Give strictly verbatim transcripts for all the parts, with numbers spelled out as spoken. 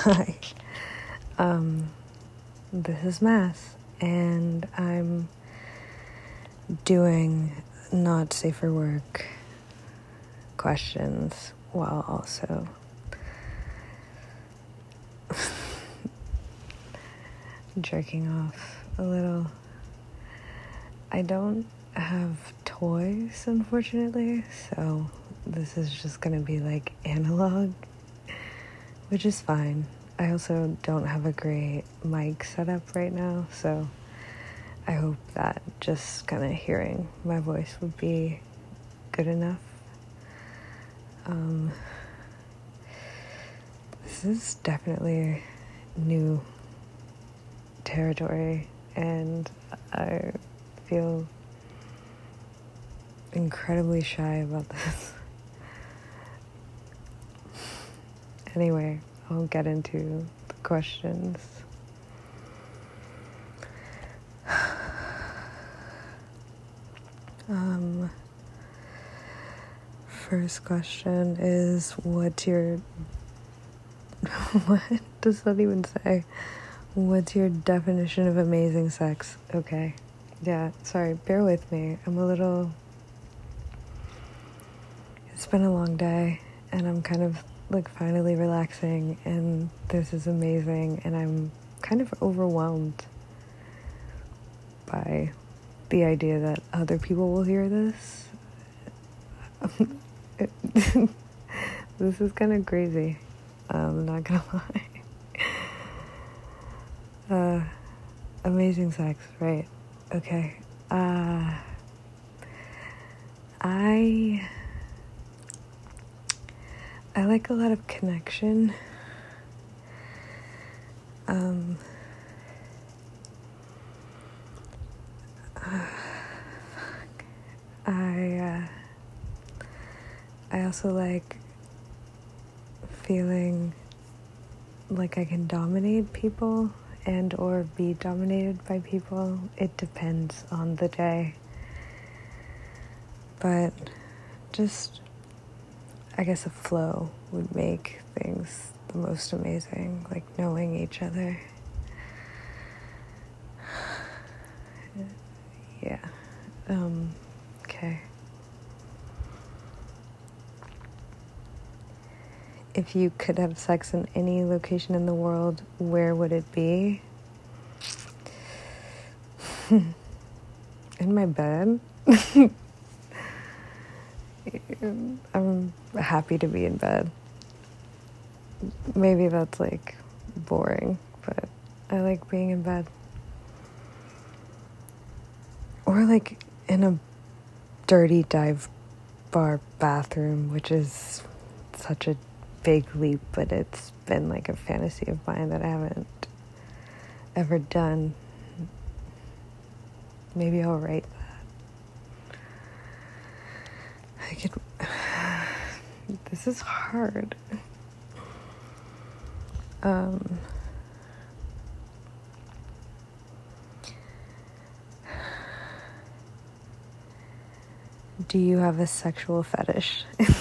Hi. Um, this is Math, and I'm doing not safe for work questions while also jerking off a little. I don't have toys, unfortunately, so this is just gonna be like analog, which is fine. I also don't have a great mic setup right now, so I hope that just kind of hearing my voice would be good enough. Um, this is definitely new territory, and I feel incredibly shy about this. Anyway, I'll get into the questions. Um, first question is, what's your... what does that even say? What's your definition of amazing sex? Okay. Yeah, sorry, bear with me. I'm a little... It's been a long day, and I'm kind of, like, finally relaxing, and this is amazing, and I'm kind of overwhelmed by the idea that other people will hear this. This is kind of crazy. I'm not gonna lie. Uh, amazing sex, right? Okay. Uh, I I like a lot of connection. Um, uh, I uh, I also like feeling like I can dominate people and or be dominated by people. It depends on the day. But just, I guess a flow would make things the most amazing, like knowing each other. Yeah. Um, okay. If you could have sex in any location in the world, where would it be? In my bed? I'm happy to be in bed. Maybe that's like boring, but I like being in bed. Or like in a dirty dive bar bathroom, which is such a big leap, but it's been like a fantasy of mine that I haven't ever done. Maybe I'll write that. I could... This is hard. Um... Do you have a sexual fetish?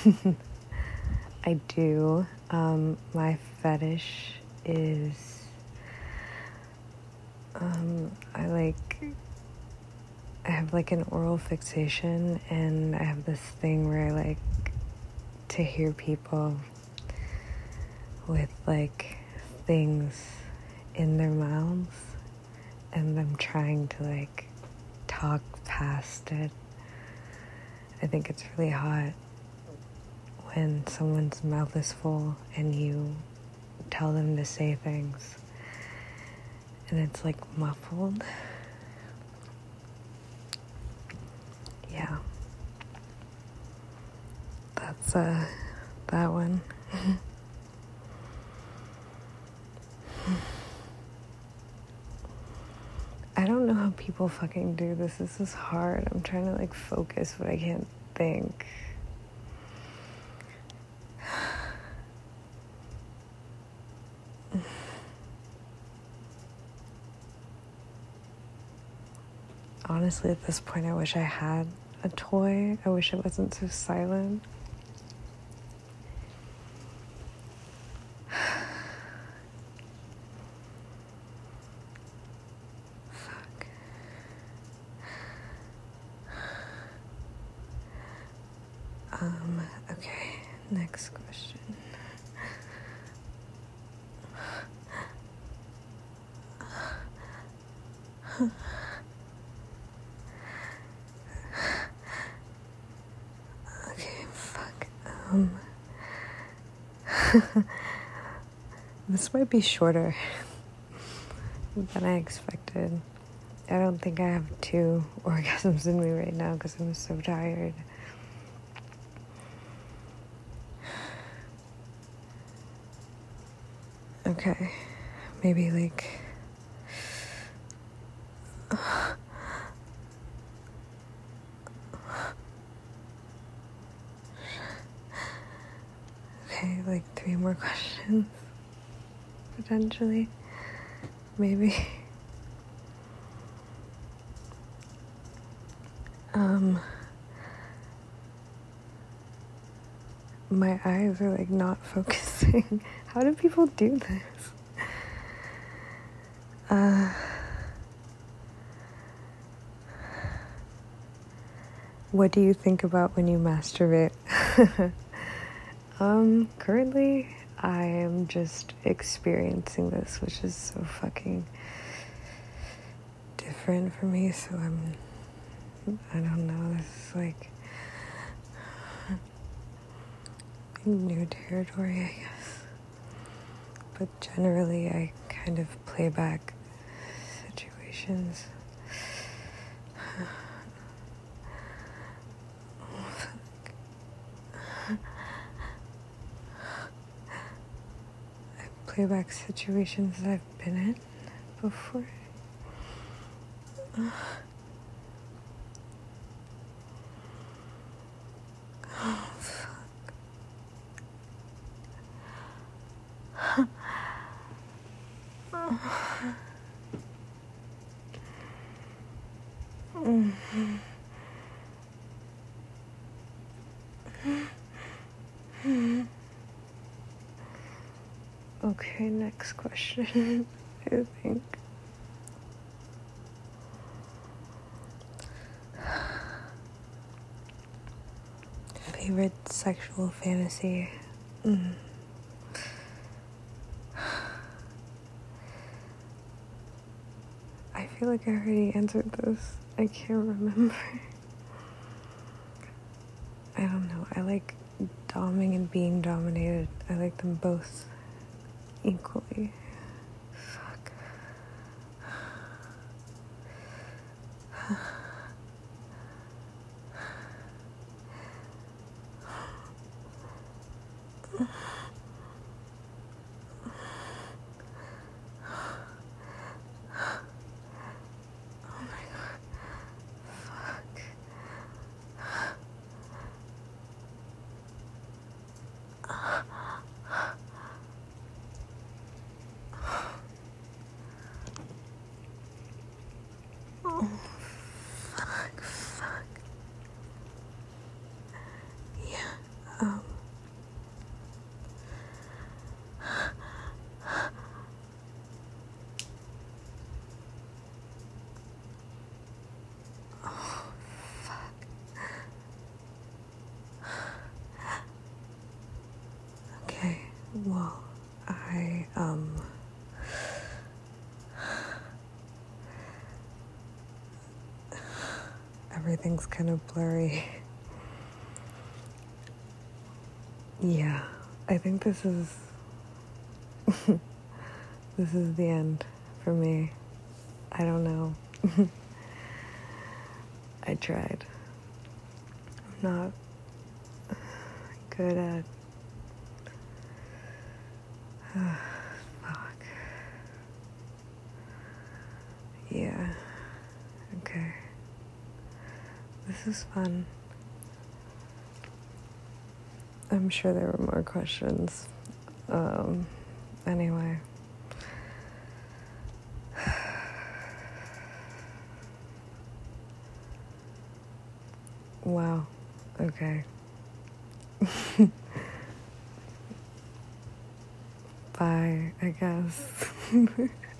I do. Um, my fetish is, um, I like, I have like an oral fixation, and I have this thing where I like to hear people with like things in their mouths, and I'm trying to like talk past it. I think it's really hot when someone's mouth is full and you tell them to say things and it's like muffled. Yeah. That's uh that one. I don't know how people fucking do this. This is hard. I'm trying to like focus, but I can't think. Honestly, at this point, I wish I had a toy. I wish it wasn't so silent. Next question. Okay, fuck. Um, this might be shorter than I expected. I don't think I have two orgasms in me right now because I'm so tired. Okay, maybe like okay, like three more questions potentially, maybe. Um, my eyes are like not focusing. How do people do this? Uh, what do you think about when you masturbate? um, currently, I am just experiencing this, which is so fucking different for me. So I'm, I don't know. This is like new territory, I guess. But generally, I kind of play back situations. I play back situations that I've been in before. Oh, fuck. Mm-hmm. Okay, next question, I think. Favorite sexual fantasy? Mm. I feel like I already answered this. I can't remember. I don't know. I like doming and being dominated. I like them both equally. Fuck. Um, oh, fuck. Okay, well, I, um, everything's kind of blurry. Yeah, I think this is this is the end for me. I don't know. I tried. I'm not good at uh, fuck. Yeah. Okay. This is fun. I'm sure there were more questions. Um, anyway. Wow. Okay. Bye, I guess.